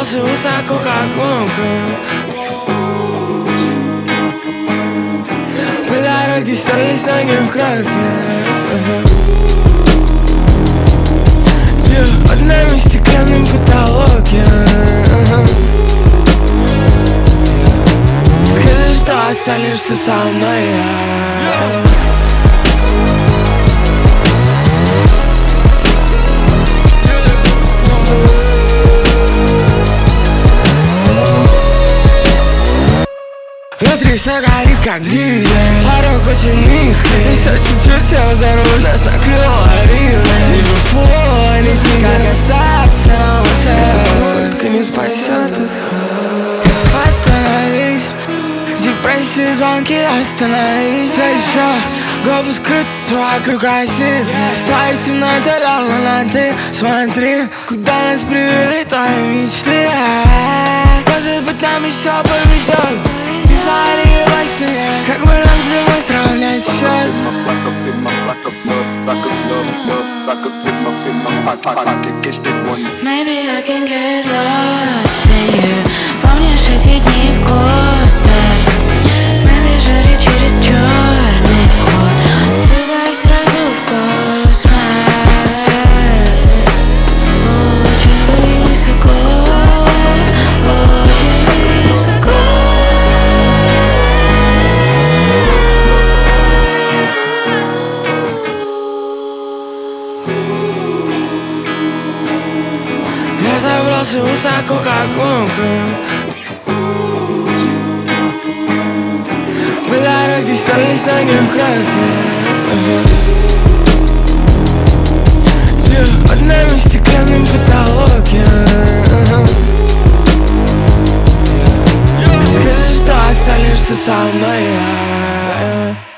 забрался высоко, как волком. По дороге стерлись ноги в кровь. Под нами стеклянный потолок. Скажи, что останешься со мной. Внутри все горит, как дизель, порог очень низкий. И все чуть-чуть сел за руль, нас накрыло ливнем. Вижу фон, лети, как остаться на улице. Только не спасет этот холод. Остановись, депрессии, звонки, остановись. Все еще глобус крутится вокруг оси. С твоей темнотой давно на ты. Смотри, куда нас привели твои мечты. Может быть, нам еще повезет. Как бы нам с тобой сравнять счет? Maybe I can get lost in you. Помнишь эти дни в космос? Мы бежали через черный вход, отсюда и сразу в космос. Очень высоко, очень высоко. Я забрался высоко, как волком. По дороге стерлись ноги в кровь. Под нами стеклянный потолок. Скажи, что останешься со мной.